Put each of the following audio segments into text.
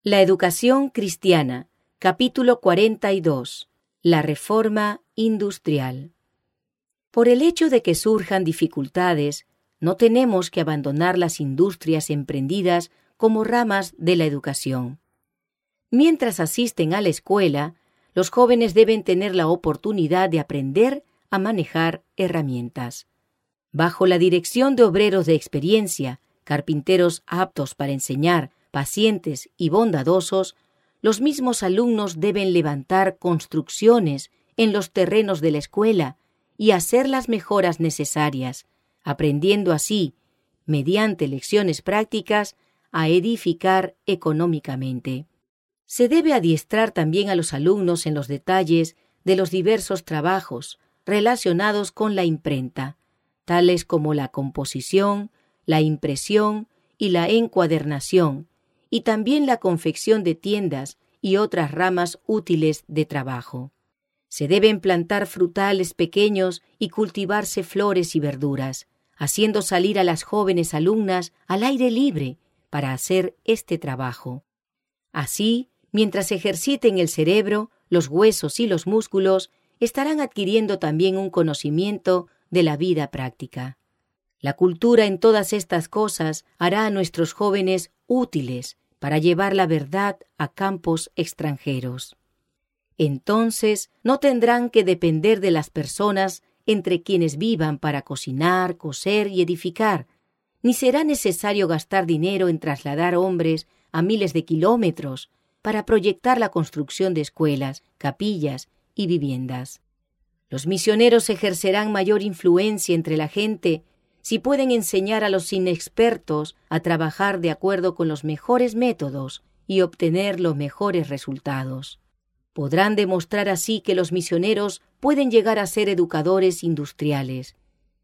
La educación cristiana, capítulo 42. La reforma industrial. Por el hecho de que surjan dificultades, no tenemos que abandonar las industrias emprendidas como ramas de la educación. Mientras asisten a la escuela, los jóvenes deben tener la oportunidad de aprender a manejar herramientas. Bajo la dirección de obreros de experiencia, carpinteros aptos para enseñar, pacientes y bondadosos, los mismos alumnos deben levantar construcciones en los terrenos de la escuela y hacer las mejoras necesarias, aprendiendo así, mediante lecciones prácticas, a edificar económicamente. Se debe adiestrar también a los alumnos en los detalles de los diversos trabajos relacionados con la imprenta, tales como la composición, la impresión y la encuadernación, y también la confección de tiendas y otras ramas útiles de trabajo. Se deben plantar frutales pequeños y cultivarse flores y verduras, haciendo salir a las jóvenes alumnas al aire libre para hacer este trabajo. Así, mientras ejerciten el cerebro, los huesos y los músculos, estarán adquiriendo también un conocimiento de la vida práctica. La cultura en todas estas cosas hará a nuestros jóvenes útiles para llevar la verdad a campos extranjeros. Entonces no tendrán que depender de las personas entre quienes vivan para cocinar, coser y edificar, ni será necesario gastar dinero en trasladar hombres a miles de kilómetros para proyectar la construcción de escuelas, capillas y viviendas. Los misioneros ejercerán mayor influencia entre la gente si pueden enseñar a los inexpertos a trabajar de acuerdo con los mejores métodos y obtener los mejores resultados. Podrán demostrar así que los misioneros pueden llegar a ser educadores industriales.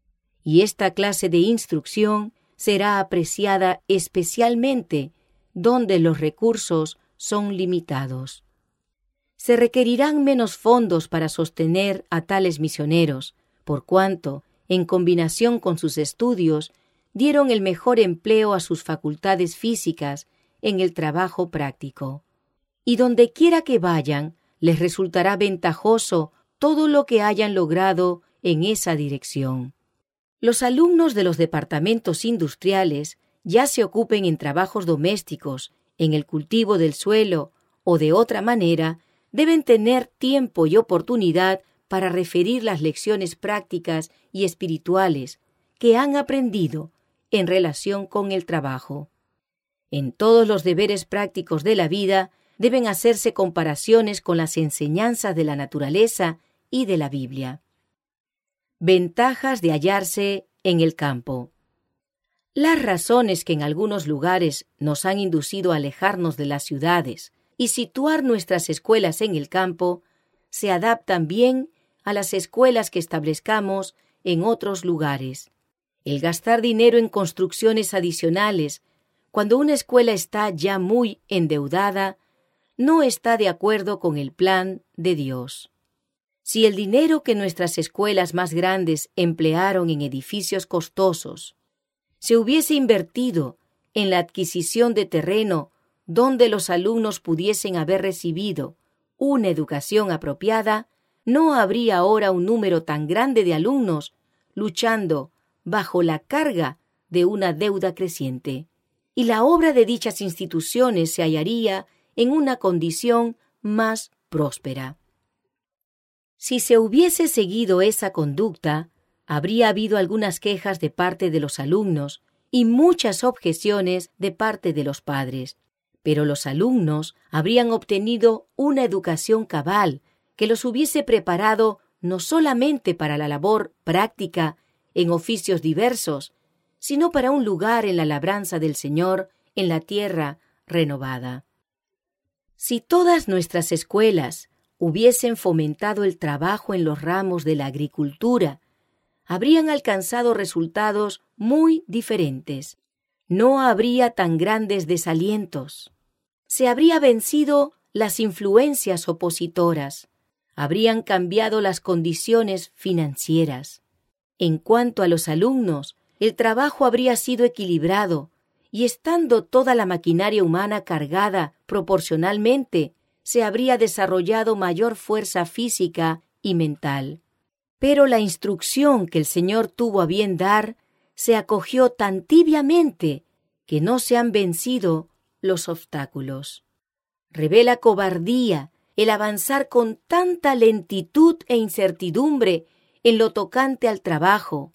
Y esta clase de instrucción será apreciada especialmente donde los recursos son limitados. Se requerirán menos fondos para sostener a tales misioneros, por cuanto, en combinación con sus estudios, dieron el mejor empleo a sus facultades físicas en el trabajo práctico. Y donde quiera que vayan, les resultará ventajoso todo lo que hayan logrado en esa dirección. Los alumnos de los departamentos industriales, ya se ocupen en trabajos domésticos, en el cultivo del suelo o de otra manera, deben tener tiempo y oportunidad para referir las lecciones prácticas y espirituales que han aprendido en relación con el trabajo. En todos los deberes prácticos de la vida deben hacerse comparaciones con las enseñanzas de la naturaleza y de la Biblia. Ventajas de hallarse en el campo. Las razones que en algunos lugares nos han inducido a alejarnos de las ciudades y situar nuestras escuelas en el campo se adaptan bien a las escuelas que establezcamos en otros lugares. El gastar dinero en construcciones adicionales, cuando una escuela está ya muy endeudada, no está de acuerdo con el plan de Dios. Si el dinero que nuestras escuelas más grandes emplearon en edificios costosos se hubiese invertido en la adquisición de terreno donde los alumnos pudiesen haber recibido una educación apropiada, no habría ahora un número tan grande de alumnos luchando bajo la carga de una deuda creciente, y la obra de dichas instituciones se hallaría en una condición más próspera. Si se hubiese seguido esa conducta, habría habido algunas quejas de parte de los alumnos y muchas objeciones de parte de los padres, pero los alumnos habrían obtenido una educación cabal que los hubiese preparado no solamente para la labor práctica en oficios diversos, sino para un lugar en la labranza del Señor en la tierra renovada. Si todas nuestras escuelas hubiesen fomentado el trabajo en los ramos de la agricultura, habrían alcanzado resultados muy diferentes. No habría tan grandes desalientos. Se habría vencido las influencias opositoras. Habrían cambiado las condiciones financieras. En cuanto a los alumnos, el trabajo habría sido equilibrado y estando toda la maquinaria humana cargada proporcionalmente, se habría desarrollado mayor fuerza física y mental. Pero la instrucción que el Señor tuvo a bien dar se acogió tan tibiamente que no se han vencido los obstáculos. Revela cobardía el avanzar con tanta lentitud e incertidumbre en lo tocante al trabajo,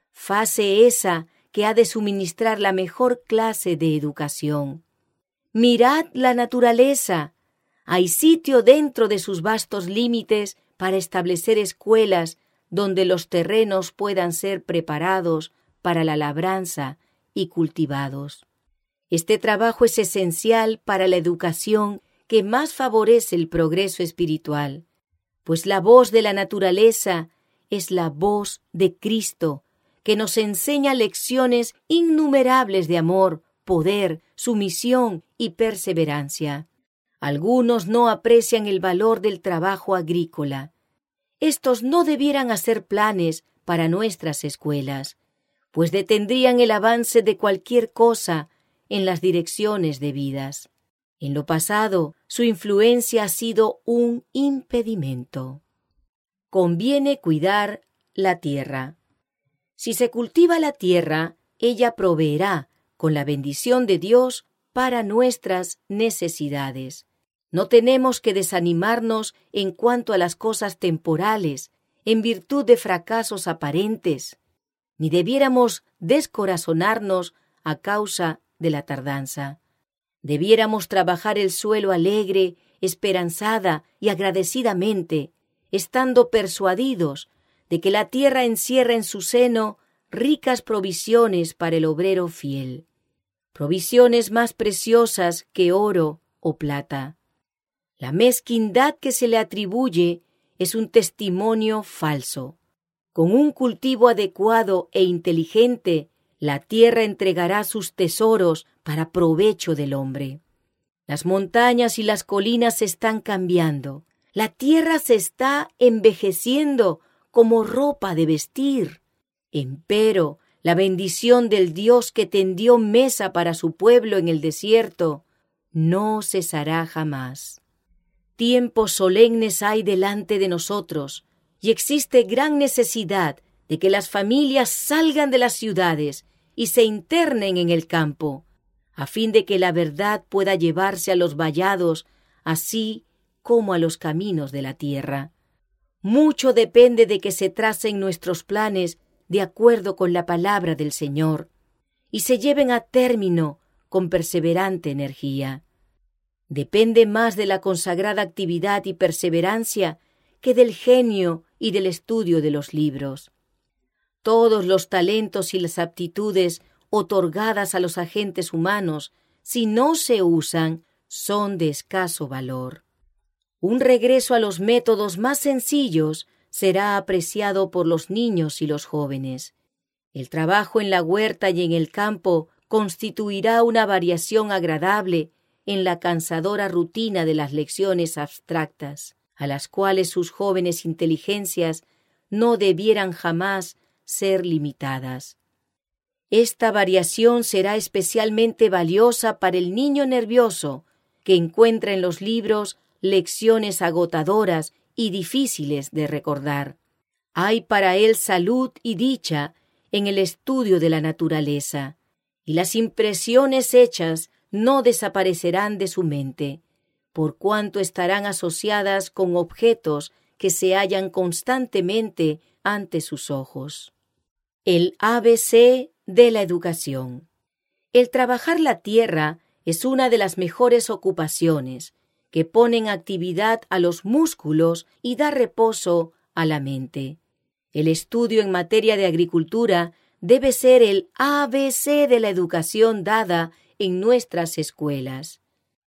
fase esa que ha de suministrar la mejor clase de educación. Mirad la naturaleza. Hay sitio dentro de sus vastos límites para establecer escuelas donde los terrenos puedan ser preparados para la labranza y cultivados. Este trabajo es esencial para la educación que más favorece el progreso espiritual, pues la voz de la naturaleza es la voz de Cristo, que nos enseña lecciones innumerables de amor, poder, sumisión y perseverancia. Algunos no aprecian el valor del trabajo agrícola. Estos no debieran hacer planes para nuestras escuelas, pues detendrían el avance de cualquier cosa en las direcciones debidas. En lo pasado, su influencia ha sido un impedimento. Conviene cuidar la tierra. Si se cultiva la tierra, ella proveerá, con la bendición de Dios, para nuestras necesidades. No tenemos que desanimarnos en cuanto a las cosas temporales, en virtud de fracasos aparentes, ni debiéramos descorazonarnos a causa de la tardanza. Debiéramos trabajar el suelo alegre, esperanzada y agradecidamente, estando persuadidos de que la tierra encierra en su seno ricas provisiones para el obrero fiel, provisiones más preciosas que oro o plata. La mezquindad que se le atribuye es un testimonio falso. Con un cultivo adecuado e inteligente, la tierra entregará sus tesoros para provecho del hombre. Las montañas y las colinas se están cambiando. La tierra se está envejeciendo como ropa de vestir. Empero, la bendición del Dios que tendió mesa para su pueblo en el desierto no cesará jamás. Tiempos solemnes hay delante de nosotros, y existe gran necesidad de que las familias salgan de las ciudades y se internen en el campo, a fin de que la verdad pueda llevarse a los vallados, así como a los caminos de la tierra. Mucho depende de que se tracen nuestros planes de acuerdo con la palabra del Señor y se lleven a término con perseverante energía. Depende más de la consagrada actividad y perseverancia que del genio y del estudio de los libros. Todos los talentos y las aptitudes otorgadas a los agentes humanos, si no se usan, son de escaso valor. Un regreso a los métodos más sencillos será apreciado por los niños y los jóvenes. El trabajo en la huerta y en el campo constituirá una variación agradable en la cansadora rutina de las lecciones abstractas, a las cuales sus jóvenes inteligencias no debieran jamás ser limitadas. Esta variación será especialmente valiosa para el niño nervioso, que encuentra en los libros lecciones agotadoras y difíciles de recordar. Hay para él salud y dicha en el estudio de la naturaleza, y las impresiones hechas no desaparecerán de su mente, por cuanto estarán asociadas con objetos que se hallan constantemente ante sus ojos. El ABC de la educación. El trabajar la tierra es una de las mejores ocupaciones, que pone en actividad a los músculos y da reposo a la mente. El estudio en materia de agricultura debe ser el ABC de la educación dada en nuestras escuelas.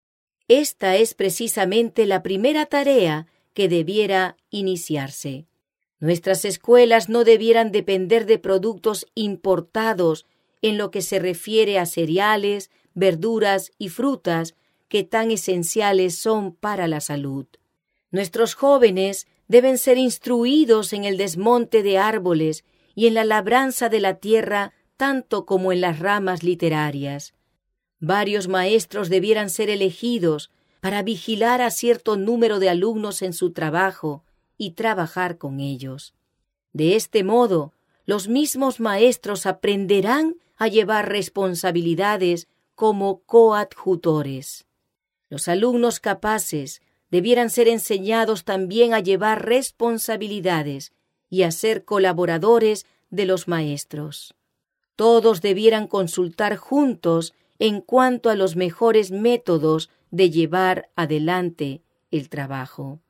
Esta es precisamente la primera tarea que debiera iniciarse. Nuestras escuelas no debieran depender de productos importados en lo que se refiere a cereales, verduras y frutas que tan esenciales son para la salud. Nuestros jóvenes deben ser instruidos en el desmonte de árboles y en la labranza de la tierra tanto como en las ramas literarias. Varios maestros debieran ser elegidos para vigilar a cierto número de alumnos en su trabajo y trabajar con ellos. De este modo, los mismos maestros aprenderán a llevar responsabilidades como coadjutores. Los alumnos capaces debieran ser enseñados también a llevar responsabilidades y a ser colaboradores de los maestros. Todos debieran consultar juntos en cuanto a los mejores métodos de llevar adelante el trabajo.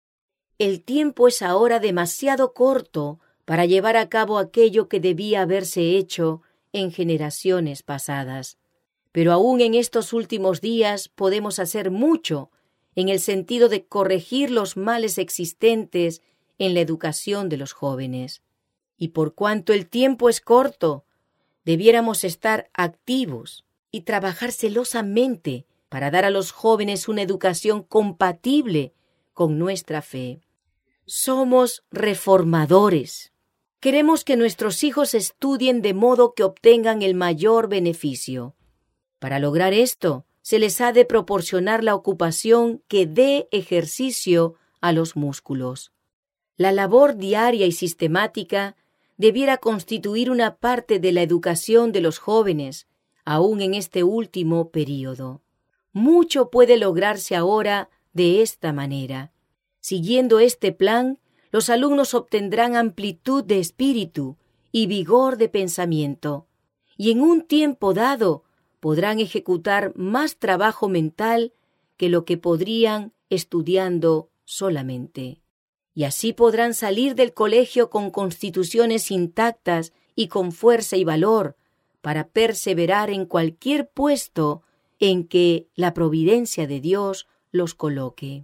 El tiempo es ahora demasiado corto para llevar a cabo aquello que debía haberse hecho en generaciones pasadas. Pero aún en estos últimos días podemos hacer mucho en el sentido de corregir los males existentes en la educación de los jóvenes. Y por cuanto el tiempo es corto, debiéramos estar activos y trabajar celosamente para dar a los jóvenes una educación compatible con nuestra fe. Somos reformadores. Queremos que nuestros hijos estudien de modo que obtengan el mayor beneficio. Para lograr esto, se les ha de proporcionar la ocupación que dé ejercicio a los músculos. La labor diaria y sistemática debiera constituir una parte de la educación de los jóvenes, aún en este último período. Mucho puede lograrse ahora de esta manera. Siguiendo este plan, los alumnos obtendrán amplitud de espíritu y vigor de pensamiento, y en un tiempo dado podrán ejecutar más trabajo mental que lo que podrían estudiando solamente. Y así podrán salir del colegio con constituciones intactas y con fuerza y valor para perseverar en cualquier puesto en que la providencia de Dios los coloque.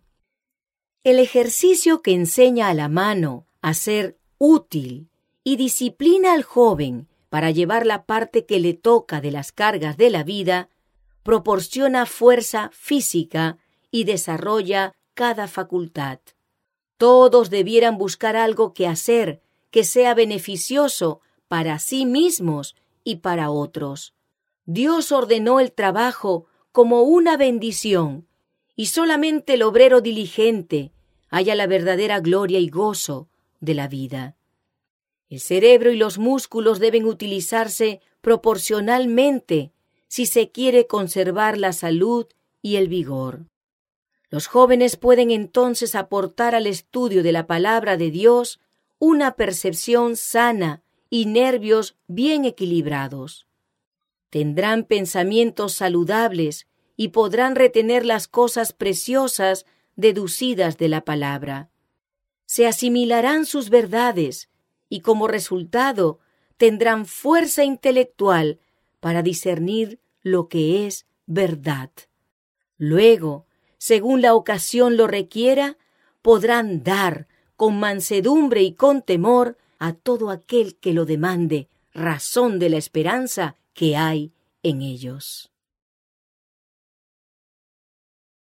El ejercicio que enseña a la mano a ser útil y disciplina al joven para llevar la parte que le toca de las cargas de la vida, proporciona fuerza física y desarrolla cada facultad. Todos debieran buscar algo que hacer que sea beneficioso para sí mismos y para otros. Dios ordenó el trabajo como una bendición, y solamente el obrero diligente halla la verdadera gloria y gozo de la vida. El cerebro y los músculos deben utilizarse proporcionalmente si se quiere conservar la salud y el vigor. Los jóvenes pueden entonces aportar al estudio de la palabra de Dios una percepción sana y nervios bien equilibrados. Tendrán pensamientos saludables y podrán retener las cosas preciosas deducidas de la palabra. Se asimilarán sus verdades y como resultado tendrán fuerza intelectual para discernir lo que es verdad. Luego, según la ocasión lo requiera, podrán dar con mansedumbre y con temor a todo aquel que lo demande razón de la esperanza que hay en ellos.